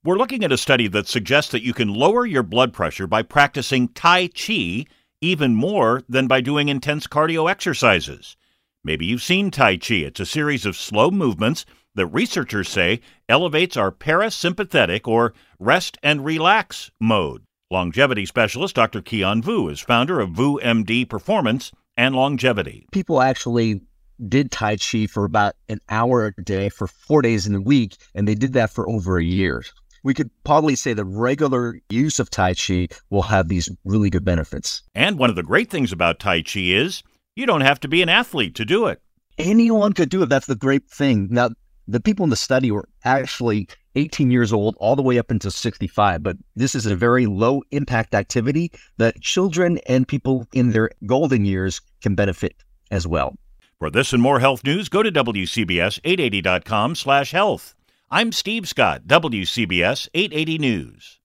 We're looking at a study that suggests that you can lower your blood pressure by practicing Tai Chi even more than by doing intense cardio exercises. Maybe you've seen Tai Chi. It's a series of slow movements that researchers say elevates our parasympathetic or rest and relax mode. Longevity specialist Dr. Keon Vu is founder of Vu MD Performance and Longevity. People actually did Tai Chi for about an hour a day for 4 days in a week, and they did that for over a year. We could probably say the regular use of Tai Chi will have these really good benefits. And one of the great things about Tai Chi is you don't have to be an athlete to do it. Anyone could do it. That's the great thing. Now, the people in the study were actually 18 years old all the way up until 65, but this is a very low impact activity that children and people in their golden years can benefit as well. For this and more health news, go to WCBS880.com/health. I'm Steve Scott, WCBS 880 News.